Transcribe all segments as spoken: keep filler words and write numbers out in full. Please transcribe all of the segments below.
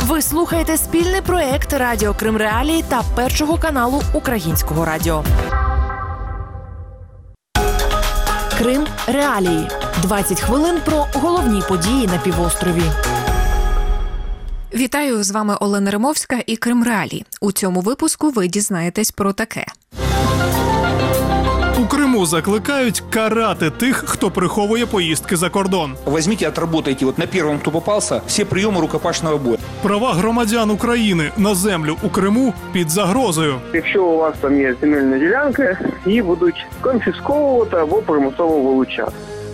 Ви слухаєте спільний проект Радіо Крим Реалії та Першого каналу Українського радіо. Крим Реалії. двадцять хвилин про головні події на півострові. Вітаю, з вами Олена Римовська і Крим Реалії. У цьому випуску ви дізнаєтесь про таке. У Криму закликають карати тих, хто приховує поїздки за кордон. Возьмите, отработайте вот на первом, кто попался, все приемы рукопашного боя. Права громадян України на землю у Криму під загрозою. Якщо у вас там є земельна ділянка, її будуть конфісковувати або примусово вилучати.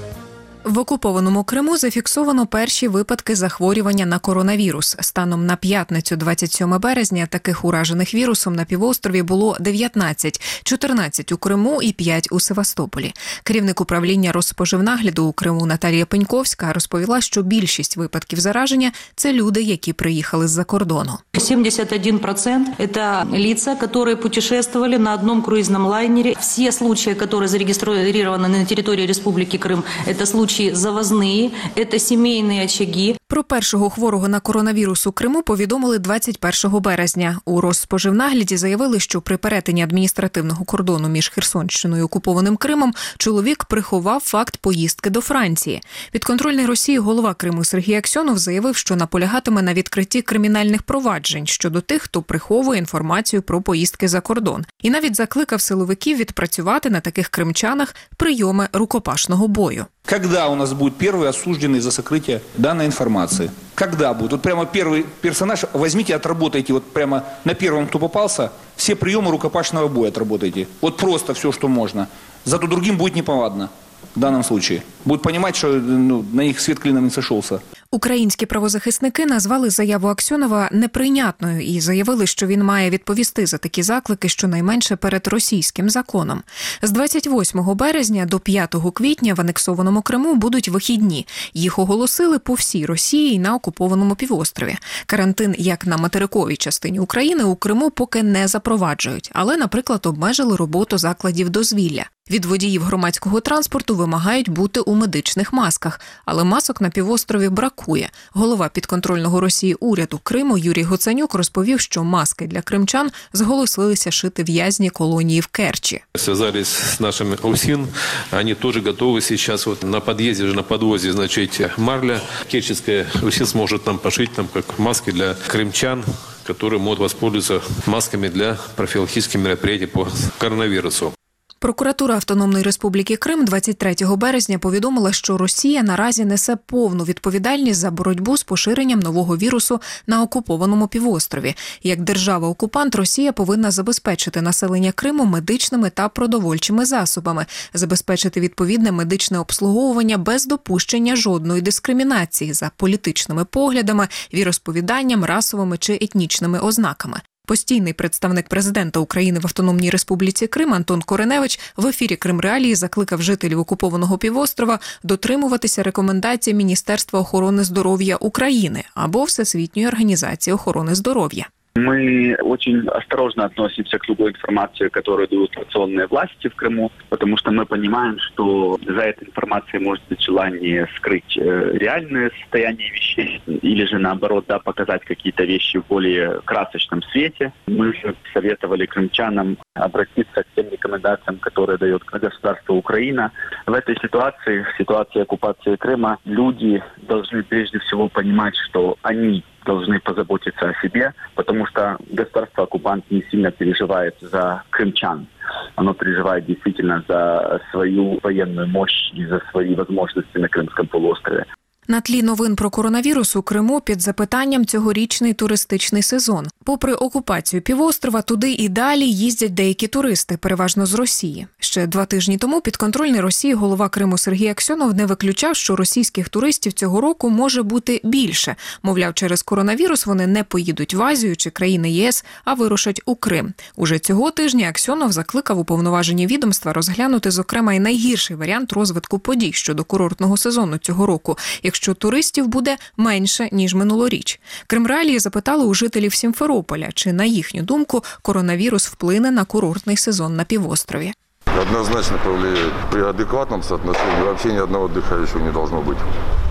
В окупованому Криму зафіксовано перші випадки захворювання на коронавірус. Станом на п'ятницю, двадцять сьоме березня, таких уражених вірусом на півострові було дев'ятнадцять, чотирнадцять у Криму і п'ять у Севастополі. Керівник управління Росспоживнагляду у Криму Наталія Пеньковська розповіла, що більшість випадків зараження – це люди, які приїхали з-за кордону. сімдесят один процент – это лица, которые путешествовали на одном круизном лайнере. Все случаи, которые зарегистрированы на территории Республики Крым, это случаи завозные, это сімейні очаги. Про першого хворого на коронавірус у Криму повідомили двадцять першого березня. У Росспоживнагляді заявили, що при перетині адміністративного кордону між Херсонщиною і окупованим Кримом чоловік приховав факт поїздки до Франції. Підконтрольний Росії голова Криму Сергій Аксьонов заявив, що наполягатиме на відкритті кримінальних проваджень щодо тих, хто приховує інформацію про поїздки за кордон. І навіть закликав силовиків відпрацювати на таких кримчанах прийоми рукопашного бою. Когда у нас будет первый осужденный за сокрытие данной информации? Когда будет? Вот прямо первый персонаж, возьмите, отработайте вот прямо на первом, кто попался, все приемы рукопашного боя отработайте. Вот просто все, что можно. Зато другим будет неповадно. В данном случае. Будуть понимать, що ну, на їх світ клином не сошовся. Українські правозахисники назвали заяву Аксьонова неприйнятною і заявили, що він має відповісти за такі заклики щонайменше перед російським законом. З двадцять восьмого березня до п'ятого квітня в анексованому Криму будуть вихідні. Їх оголосили по всій Росії і на окупованому півострові. Карантин, як на материковій частині України, у Криму поки не запроваджують, але, наприклад, обмежили роботу закладів дозвілля. Від водіїв громадського транспорту вимагають бути у медичних масках, але масок на півострові бракує. Голова підконтрольного Росії уряду Криму Юрій Гуценюк розповів, що маски для кримчан зголосилися шити в'язні колонії в Керчі. Связались с нашими ОСИН, они тоже готовы сейчас вот на подъезде, на подвозе, значит, марля. Керченская ОСИН сможет нам пошить там как маски для крымчан, которые могут воспользоваться масками для профилактических мероприятий по коронавирусу. Прокуратура Автономної Республіки Крим двадцять третього березня повідомила, що Росія наразі несе повну відповідальність за боротьбу з поширенням нового вірусу на окупованому півострові. Як держава-окупант, Росія повинна забезпечити населення Криму медичними та продовольчими засобами, забезпечити відповідне медичне обслуговування без допущення жодної дискримінації за політичними поглядами, віросповіданням, расовими чи етнічними ознаками. Постійний представник президента України в Автономній Республіці Крим Антон Кореневич в ефірі Крим Реалії закликав жителів окупованого півострова дотримуватися рекомендацій Міністерства охорони здоров'я України або Всесвітньої організації охорони здоров'я. Мы очень осторожно относимся к любой информации, которую дают санкционные власти в Крыму, потому что мы понимаем, что за этой информацией может быть желание скрыть реальное состояние вещей или же наоборот, да, показать какие-то вещи в более красочном свете. Мы же советовали крымчанам обратиться к тем рекомендациям, которые дает государство Украина. В этой ситуации, в ситуации оккупации Крыма, люди должны прежде всего понимать, что они должны позаботиться о себе, потому что государство-оккупант не сильно переживает за крымчан. Оно переживает действительно за свою военную мощь и за свои возможности на Крымском полуострове. На тлі новин про коронавірус у Криму під запитанням цьогорічний туристичний сезон. Попри окупацію півострова, туди і далі їздять деякі туристи, переважно з Росії. Ще два тижні тому підконтрольний Росії голова Криму Сергій Аксьонов не виключав, що російських туристів цього року може бути більше. Мовляв, через коронавірус вони не поїдуть в Азію чи країни ЄС, а вирушать у Крим. Уже цього тижня Аксьонов закликав уповноважені відомства розглянути, зокрема, і найгірший варіант розвитку подій щодо курортного сезону цього року, якщо туристів буде менше, ніж минулоріч. Крим Реалії запитали у жителів Сімферополя, чи, на їхню думку, коронавірус вплине на курортний сезон на півострові. Однозначно повлияет. При адекватном соотношении вообще ни одного отдыхающего не должно быть.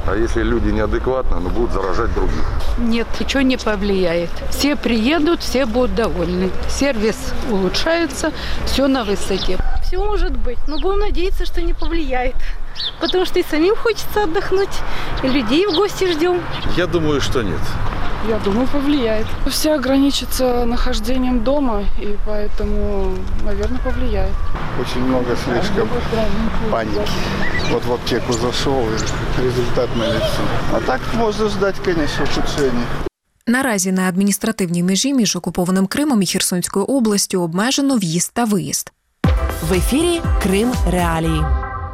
А если люди неадекватны, ну, будут заражать других. Нет, ничего не повлияет. Все приедут, все будут довольны. Сервис улучшается, все на высоте. Все может быть, но будем надеяться, что не повлияет. Потому что и самим хочется отдохнуть, и людей в гости ждем. Я думаю, что нет. Я думаю, повлияет. Все ограничатся нахождением дома, и поэтому, наверное, повлияет. Очень много слишком паники. Вот в аптеку зашел, и результат налицо. А так можно ждать, конечно, ухудшения. Наразі на адміністративній межі між окупованим Кримом і Херсонською областю обмежено в'їзд та виїзд. В ефірі Крим Реалії.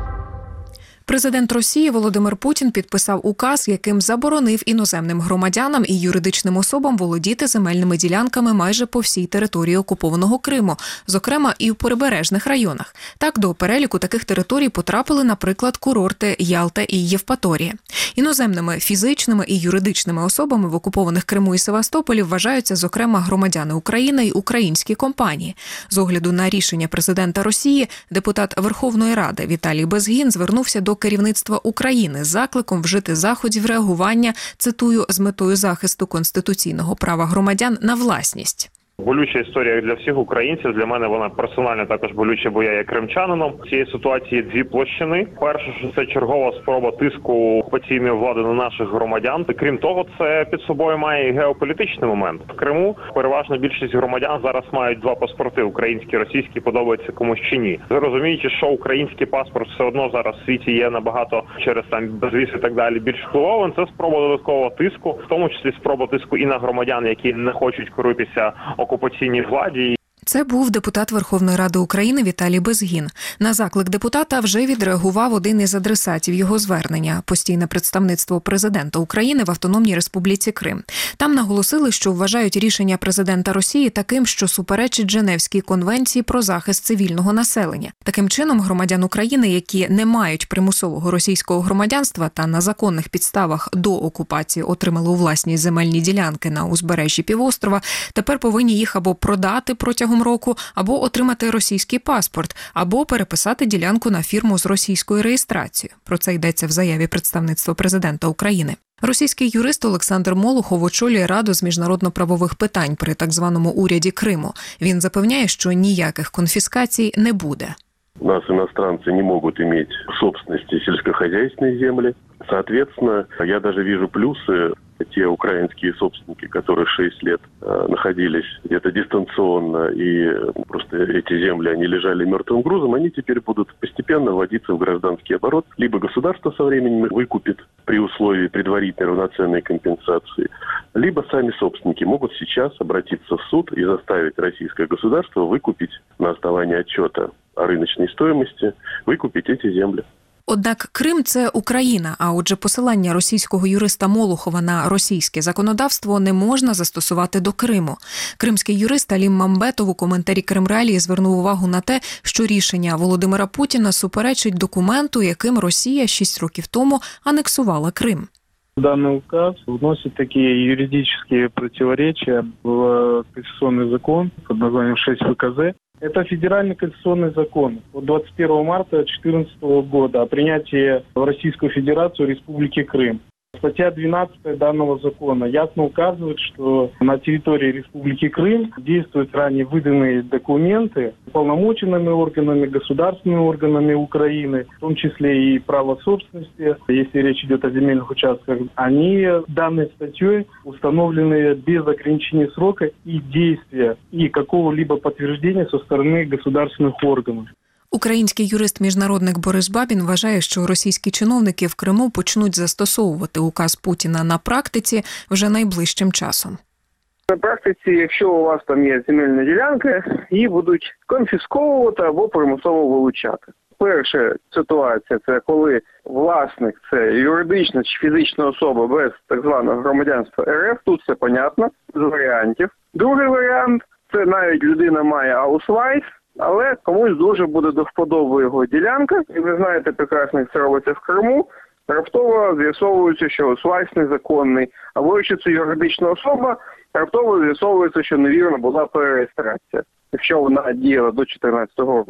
Президент Росії Володимир Путін підписав указ, яким заборонив іноземним громадянам і юридичним особам володіти земельними ділянками майже по всій території окупованого Криму, зокрема і в прибережних районах. Так, до переліку таких територій потрапили, наприклад, курорти Ялта і Євпаторія. Іноземними фізичними і юридичними особами в окупованих Криму і Севастополі вважаються, зокрема, громадяни України і українські компанії. З огляду на рішення президента Росії, депутат Верховної Ради Віталій Безгін звернувся до керівництва України з закликом вжити заходів реагування, цитую, з метою захисту конституційного права громадян на власність. Болюча історія для всіх українців. Для мене вона персонально також болюча, бо я є кримчанином. В цієї ситуації дві площини. Перше, що це чергова спроба тиску окупаційної влади на наших громадян. Крім того, це під собою має і геополітичний момент. В Криму переважна більшість громадян зараз мають два паспорти – український, російський, подобається комусь чи ні. Розуміючи, що український паспорт все одно зараз в світі є набагато через там безвіз і так далі більш впливовим, це спроба додаткового тиску, в тому числі спроба тиску і на громадян, які не хочуть коритися окупаційній владі. Це був депутат Верховної Ради України Віталій Безгін. На заклик депутата вже відреагував один із адресатів його звернення – постійне представництво президента України в Автономній Республіці Крим. Там наголосили, що вважають рішення президента Росії таким, що суперечить Женевській конвенції про захист цивільного населення. Таким чином, громадян України, які не мають примусового російського громадянства та на законних підставах до окупації отримали у власність земельні ділянки на узбережжі півострова, тепер повинні їх або продати протягом року, або отримати російський паспорт, або переписати ділянку на фірму з російською реєстрацією. Про це йдеться в заяві представництва президента України. Російський юрист Олександр Молохов очолює Раду з міжнародно-правових питань при так званому уряді Криму. Він запевняє, що ніяких конфіскацій не буде. У нас иностранцы не могут иметь в собственности сельскохозяйственные земли. Соответственно, я даже вижу плюсы. Те украинские собственники, которые шесть лет э, находились где-то дистанционно, и просто эти земли, они лежали мертвым грузом, они теперь будут постепенно вводиться в гражданский оборот. Либо государство со временем выкупит при условии предварительной равноценной компенсации, либо сами собственники могут сейчас обратиться в суд и заставить российское государство выкупить на основании отчета о рыночной стоимости, выкупить эти земли. Однак Крим – це Україна, а отже посилання російського юриста Молохова на російське законодавство не можна застосувати до Криму. Кримський юрист Алім Мамбетов у коментарі Кримреалії звернув увагу на те, що рішення Володимира Путіна суперечить документу, яким Росія шість років тому анексувала Крим. Данный указ вносит такие юридические противоречия в конституционный закон под названием шесть вэ ка зэ. Это федеральный конституционный закон от двадцать первого марта две тысячи четырнадцатого года о принятии в Российскую Федерацию Республики Крым. Статья двенадцатая данного закона ясно указывает, что на территории Республики Крым действуют ранее выданные документы уполномоченными органами, государственными органами Украины, в том числе и право собственности, если речь идет о земельных участках, они данной статьей установлены без ограничения срока и действия, и какого-либо подтверждения со стороны государственных органов. Український юрист-міжнародник Борис Бабін вважає, що російські чиновники в Криму почнуть застосовувати указ Путіна на практиці вже найближчим часом. На практиці, якщо у вас там є земельна ділянка, її будуть конфісковувати або примусово вилучати. Перша ситуація – це коли власник – це юридична чи фізична особа без так званого громадянства ер еф, тут все понятно, з варіантів. Другий варіант – це навіть людина має аусвайс, але комусь дуже буде до вподоби його ділянка. І ви знаєте прекрасно, як це робиться в Криму. Раптово з'ясовується, що аусвайс незаконний. Або якщо це юридична особа, раптово з'ясовується, що невірно була перереєстрація, якщо вона діяла до дві тисячі чотирнадцятого року.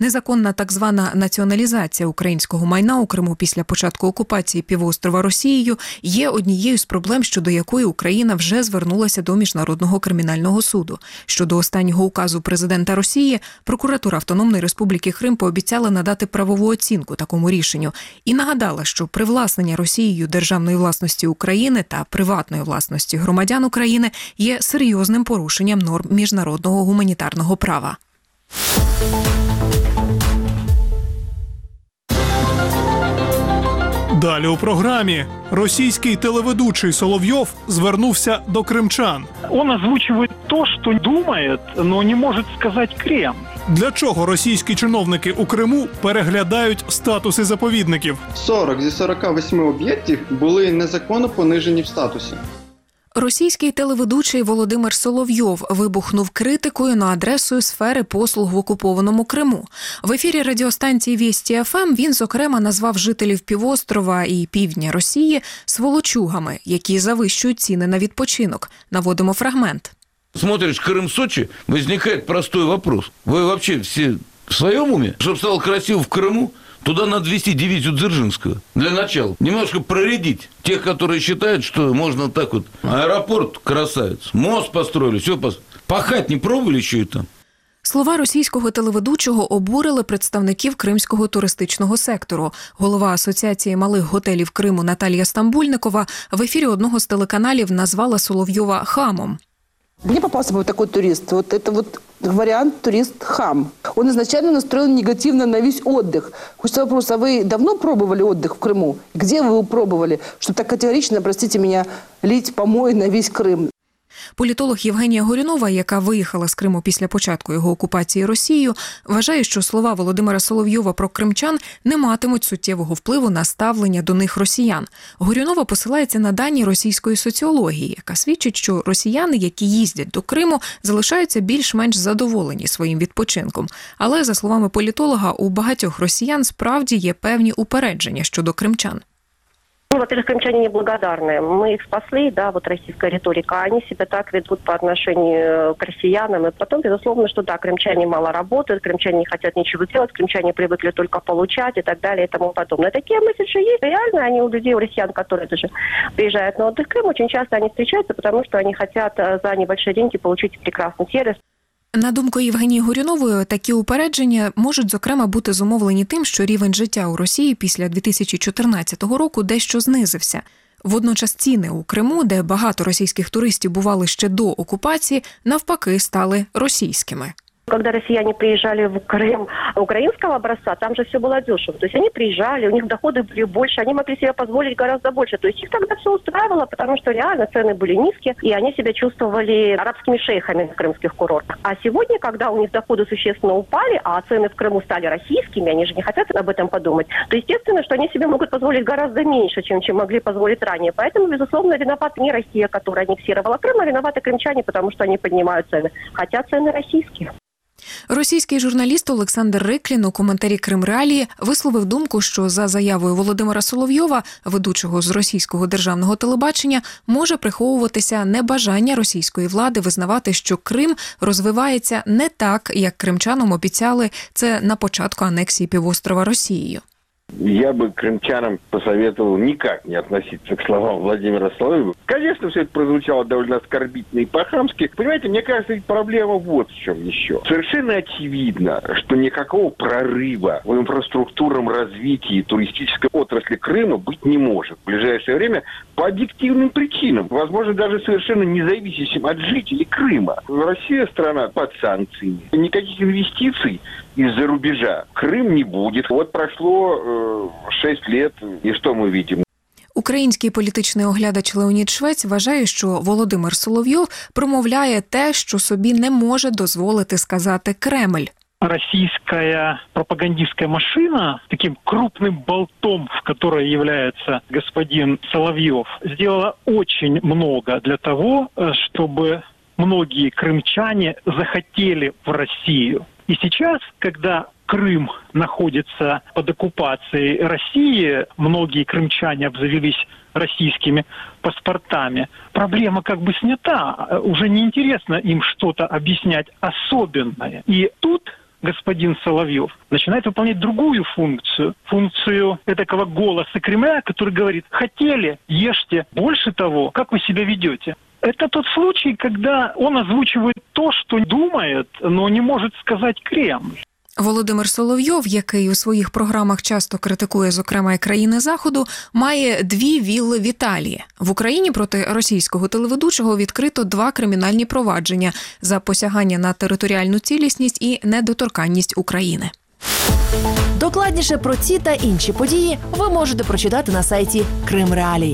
Незаконна так звана націоналізація українського майна у Криму після початку окупації півострова Росією є однією з проблем, щодо якої Україна вже звернулася до Міжнародного кримінального суду. Щодо останнього указу президента Росії, прокуратура Автономної Республіки Крим пообіцяла надати правову оцінку такому рішенню і нагадала, що привласнення Росією державної власності України та приватної власності громадян України є серйозним порушенням норм міжнародного гуманітарного права. Далі у програмі. Російський телеведучий Соловйов звернувся до кримчан. Он озвучивает то, что думает, но не может сказать Кремль. Для чого російські чиновники у Криму переглядають статуси заповідників? сорок зі сорока восьми об'єктів були незаконно понижені в статусі. Російський телеведучий Володимир Соловйов вибухнув критикою на адресу сфери послуг в окупованому Криму. В ефірі радіостанції Вєсті ФМ він, зокрема, назвав жителів півострова і півдня Росії сволочугами, які завищують ціни на відпочинок. Наводимо фрагмент. Смотришь Крым-Сочи, возникает простой вопрос. Вы вообще все в своем уме? Чтобы стало красиво в Крыму, туда надо вести дивизию Дзержинского. Для начала. Немножко проредить тех, которые считают, что можно так вот. Аэропорт красавец, мост построили, все построили. Пахать не пробовали еще и там? Слова російського телеведучого обурили представників кримського туристичного сектору. Голова Асоціації малих готелів Криму Наталія Стамбульникова в ефірі одного з телеканалів назвала Соловйова хамом. Мне попался бы такой турист. Вот это вот вариант турист-хам. Он изначально настроен негативно на весь отдых. Хочется вопрос, а вы давно пробовали отдых в Крыму? Где вы его пробовали? Чтобы так категорично, простите меня, лить помои на весь Крым. Політолог Євгенія Горюнова, яка виїхала з Криму після початку його окупації Росією, вважає, що слова Володимира Соловйова про кримчан не матимуть суттєвого впливу на ставлення до них росіян. Горюнова посилається на дані російської соціології, яка свідчить, що росіяни, які їздять до Криму, залишаються більш-менш задоволені своїм відпочинком. Але, за словами політолога, у багатьох росіян справді є певні упередження щодо кримчан. Ну, во-первых, крымчане неблагодарные. Мы их спасли, да, вот российская риторика. Они себя так ведут по отношению к россиянам. И потом, безусловно, что да, крымчане мало работают, крымчане не хотят ничего делать, крымчане привыкли только получать и так далее и тому подобное. Такие месседжи есть. Реально, они у людей, у россиян, которые даже приезжают на отдых в Крым, очень часто они встречаются, потому что они хотят за небольшие деньги получить прекрасный сервис. На думку Євгенії Горюнової, такі упередження можуть, зокрема, бути зумовлені тим, що рівень життя у Росії після дві тисячі чотирнадцятого року дещо знизився. Водночас ціни у Криму, де багато російських туристів бували ще до окупації, навпаки стали російськими. Когда россияне приезжали в Крым украинского образца, там же все было дешево. То есть они приезжали, у них доходы были больше, они могли себе позволить гораздо больше. То есть их тогда все устраивало, потому что реально цены были низкие, и они себя чувствовали арабскими шейхами на крымских курортах. А сегодня, когда у них доходы существенно упали, а цены в Крыму стали российскими, они же не хотят об этом подумать, то естественно, что они себе могут позволить гораздо меньше, чем, чем могли позволить ранее. Поэтому, безусловно, виновата не Россия, которая аннексировала Крым, а виноваты крымчане, потому что они поднимают цены. Хотя цены российские. Російський журналіст Олександр Риклін у коментарі «Крим-Реалії» висловив думку, що за заявою Володимира Соловйова, ведучого з російського державного телебачення, може приховуватися небажання російської влади визнавати, що Крим розвивається не так, як кримчанам обіцяли це на початку анексії півострова Росією. Я бы крымчанам посоветовал никак не относиться к словам Владимира Соловьева. Конечно, все это прозвучало довольно оскорбительно и по-хамски. Понимаете, мне кажется, ведь проблема вот в чем еще. Совершенно очевидно, что никакого прорыва в инфраструктурном развитии туристической отрасли Крыма быть не может в ближайшее время по объективным причинам. Возможно, даже совершенно независящим от жителей Крыма. Россия страна под санкциями. Никаких инвестиций из-за рубежа Крым не будет. Вот прошло э, шесть лет, и что мы видим? Український політичний оглядач Леонід Швець вважає, що Володимир Соловйов промовляє те, що собі не може дозволити сказати Кремль. Российская пропагандистская машина, таким крупным болтом, в которой является господин Соловьев, сделала очень много для того, чтобы многие крымчане захотели в Россию. И сейчас, когда Крым находится под оккупацией России, многие крымчане обзавелись российскими паспортами. Проблема как бы снята, уже неинтересно им что-то объяснять особенное. И тут господин Соловьев начинает выполнять другую функцию. Функцию этакого голоса Кремля, который говорит: хотели, ешьте. Больше того, как вы себя ведете. Это тот случай, когда он озвучивает то, что думает, но не может сказать Кремль. Володимир Соловйов, який у своїх програмах часто критикує, зокрема, і країни Заходу, має дві вілли в Італії. В Україні проти російського телеведучого відкрито два кримінальні провадження за посягання на територіальну цілісність і недоторканність України. Докладніше про ці та інші події ви можете прочитати на сайті Крим Реалії.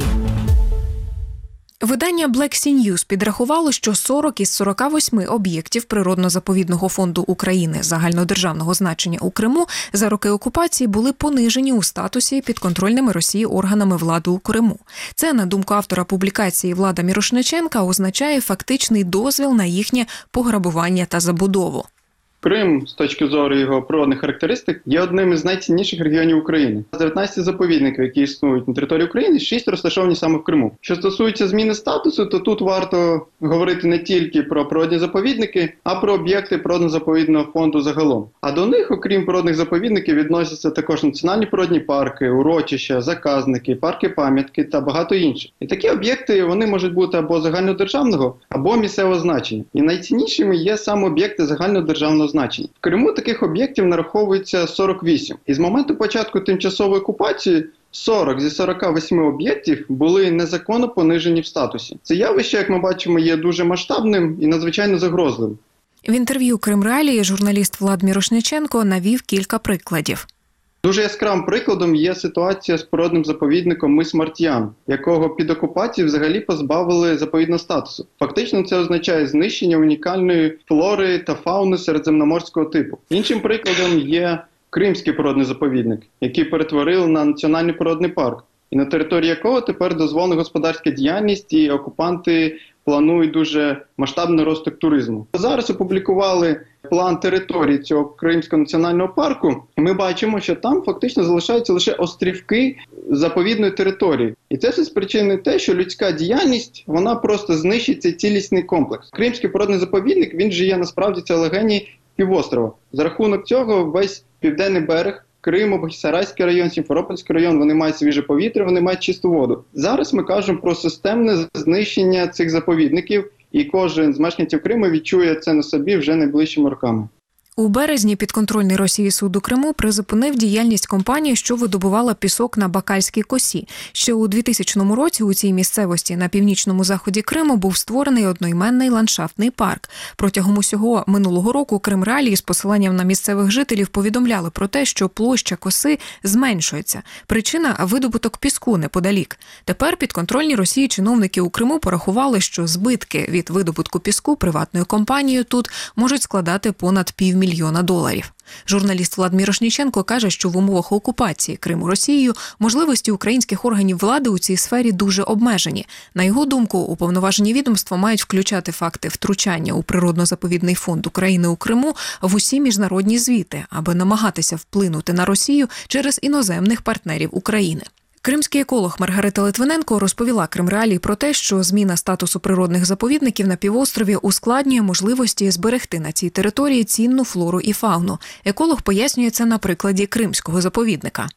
Видання Black Sea News підрахувало, що сорок із сорока восьми об'єктів Природно-заповідного фонду України загальнодержавного значення у Криму за роки окупації були понижені у статусі підконтрольними Росії органами влади у Криму. Це, на думку автора публікації Влада Мірошниченка, означає фактичний дозвіл на їхнє пограбування та забудову. Крим, з точки зору його природних характеристик, є одним із найцінніших регіонів України. З дев'ятнадцяти заповідників, які існують на території України, шість розташовані саме в Криму. Що стосується зміни статусу, то тут варто говорити не тільки про природні заповідники, а про об'єкти природно-заповідного фонду загалом. А до них, окрім природних заповідників, відносяться також національні природні парки, урочища, заказники, парки-пам'ятки та багато інших. І такі об'єкти, вони можуть бути або загальнодержавного, або місцевого значення. І найціннішими є саме об'єкти загальнодержавного значення. В Криму таких об'єктів нараховується сорок вісім. І з моменту початку тимчасової окупації сорок зі сорока восьми об'єктів були незаконно понижені в статусі. Це явище, як ми бачимо, є дуже масштабним і надзвичайно загрозливим. В інтерв'ю Крим Реалії журналіст Влад Мірошниченко навів кілька прикладів. Дуже яскравим прикладом є ситуація з природним заповідником мис Мартіян, якого під окупацією взагалі позбавили заповідного статусу. Фактично це означає знищення унікальної флори та фауни середземноморського типу. Іншим прикладом є Кримський природний заповідник, який перетворили на національний природний парк, і на території якого тепер дозволена господарська діяльність, і окупанти планують дуже масштабний розвиток туризму. Зараз опублікували план території цього Кримського національного парку, і ми бачимо, що там фактично залишаються лише острівки заповідної території. І це все спричинить те, що людська діяльність, вона просто знищить цей цілісний комплекс. Кримський природний заповідник, він же є насправді це легені півострова. За рахунок цього весь південний берег Криму, Бахчисарайський район, Сімферопольський район, вони мають свіже повітря, вони мають чисту воду. Зараз ми кажемо про системне знищення цих заповідників, і кожен з мешканців Криму відчує це на собі вже найближчими роками. У березні підконтрольний Росії суд у Криму призупинив діяльність компанії, що видобувала пісок на Бакальській косі. Ще у двохтисячному році у цій місцевості на північному заході Криму був створений одноіменний ландшафтний парк. Протягом усього минулого року Крим Реалії з посиланням на місцевих жителів повідомляли про те, що площа коси зменшується. Причина – видобуток піску неподалік. Тепер підконтрольні Росії чиновники у Криму порахували, що збитки від видобутку піску приватною компанією тут можуть складати понад півмільйона мільйона доларів. Журналіст Влад Мірошниченко каже, що в умовах окупації Криму Росією можливості українських органів влади у цій сфері дуже обмежені. На його думку, уповноважені відомства мають включати факти втручання у природно-заповідний фонд України у Криму в усі міжнародні звіти, аби намагатися вплинути на Росію через іноземних партнерів України. Кримський еколог Маргарита Литвиненко розповіла Крим Реалії про те, що зміна статусу природних заповідників на півострові ускладнює можливості зберегти на цій території цінну флору і фауну. Еколог пояснює це на прикладі Кримського заповідника.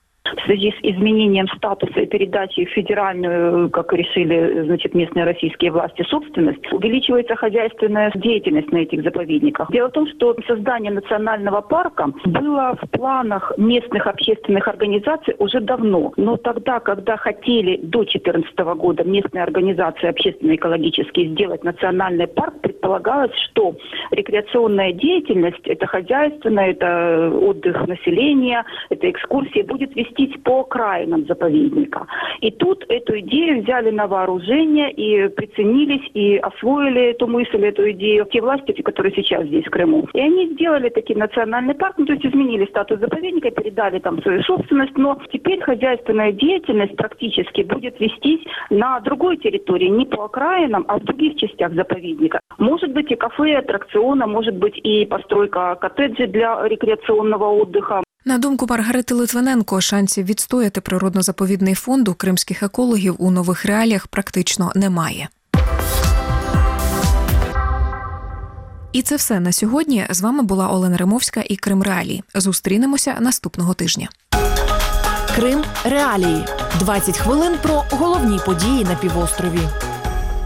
В связи с изменением статуса и передачей в федеральную, как решили, значит, местные российские власти, собственность, увеличивается хозяйственная деятельность на этих заповедниках. Дело в том, что создание национального парка было в планах местных общественных организаций уже давно. Но тогда, когда хотели до две тысячи четырнадцатого года местные организации общественно-экологические сделать национальный парк, предполагалось, что рекреационная деятельность, это хозяйственная, это отдых населения, это экскурсии, будет вести по окраинам заповедника. И тут эту идею взяли на вооружение и приценились, и освоили эту мысль, эту идею те власти, которые сейчас здесь, в Крыму. И они сделали такой национальный парк, ну, то есть изменили статус заповедника, передали там свою собственность, но теперь хозяйственная деятельность практически будет вестись на другой территории, не по окраинам, а в других частях заповедника. Может быть и кафе, и аттракциона, может быть и постройка коттеджей для рекреационного отдыха. На думку Маргарити Литвиненко, шансів відстояти природно-заповідний фонд у кримських екологів у нових реаліях практично немає. І це все на сьогодні. З вами була Олена Римовська і Крим Реалії. Зустрінемося наступного тижня. Крим Реалії. двадцять хвилин про головні події на півострові.